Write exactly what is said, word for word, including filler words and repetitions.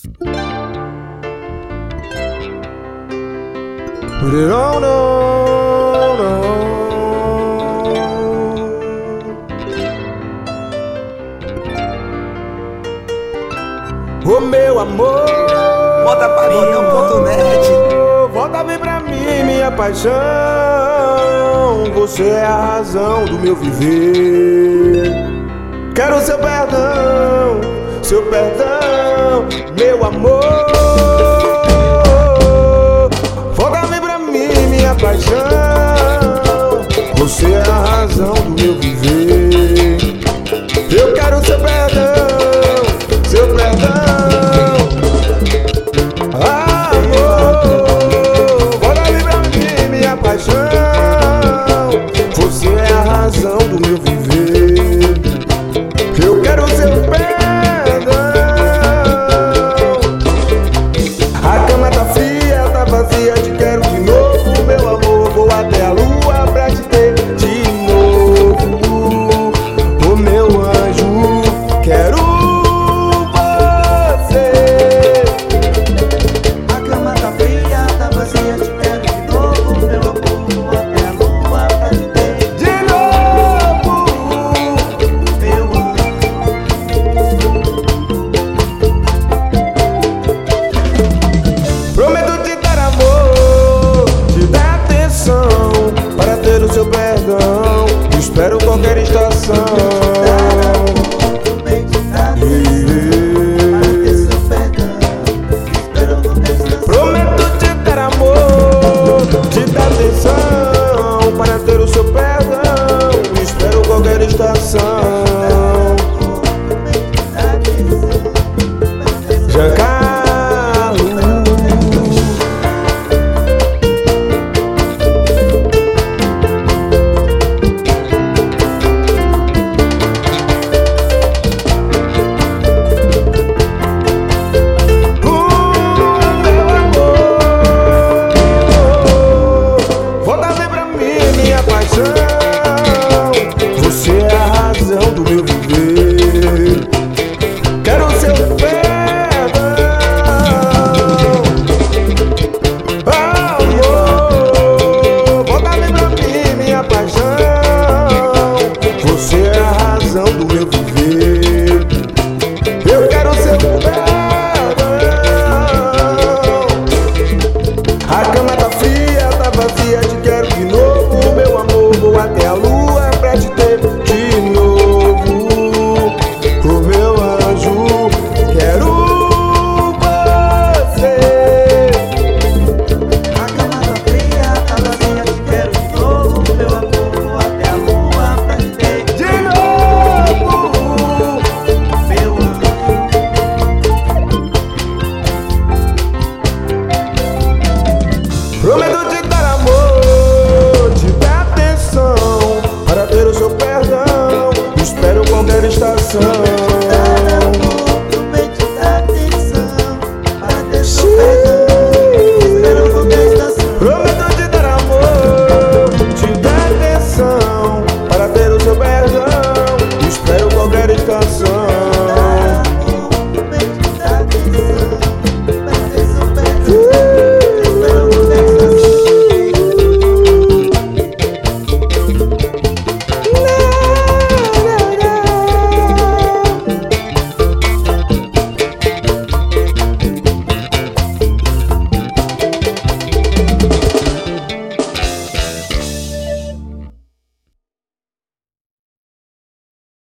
Put it on, on, on. Ô meu amor, Volta pagodão ponto net. volta vem pra mim, minha paixão. Você é a razão do meu viver. Quero seu perdão, seu perdão, meu amor. Volta vem pra mim, minha paixão. Você é a razão do meu viver. Eu quero seu perdão, seu perdão. Você é a razão do meu viver. Eu quero seu perdão. A cama tá fria, tá vazia, te quero de novo, meu amor. Vou até a lua pra te ter de novo. Ô meu anjo, quero você. A cama tá fria, tá vazia, te quero de novo, meu amor. Seu perdão, espero qualquer estação. Prometo te dar amor, te dar atenção, para ter o seu perdão, espero qualquer estação. Você é a razão do meu viver. Quero seu perdão, amor. Volta bem pra mim, minha paixão. Você é a razão do meu viver. Eu quero seu perdão. A cama tá fria, tá vazia, te quero de novo, meu amor. Vou até a lua pra te ter de novo. O meu anjo, quero você. A cama tá fria, tá vazia, te quero de novo, meu amor. Vou até a lua pra te ter De novo, meu anjo. prometo te dar amor, te dar atenção, para ter o seu perdão, espero qualquer estação.